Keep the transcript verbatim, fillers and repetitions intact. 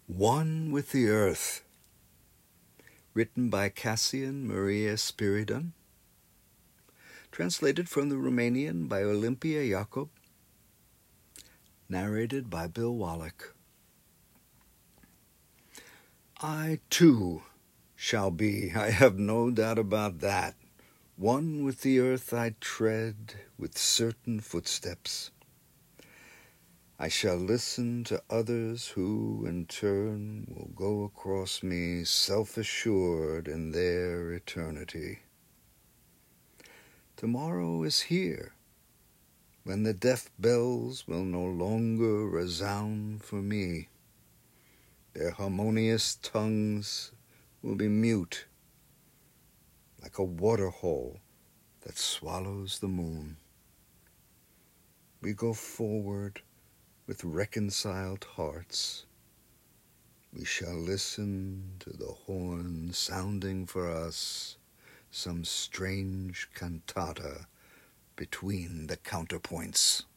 One with the Earth, written by Cassian Maria Spiridon, translated from the Romanian by Olympia Jacob, narrated by Bill Wallach. I, too, shall be, I have no doubt about that. One with the earth I tread with certain footsteps. I shall listen to others who, in turn, will go across me self-assured in their eternity. Tomorrow is here, when the deaf bells will no longer resound for me. Their harmonious tongues will be mute, like a waterhole that swallows the moon. We go forward with reconciled hearts. We shall listen to the horn sounding for us some strange cantata between the counterpoints.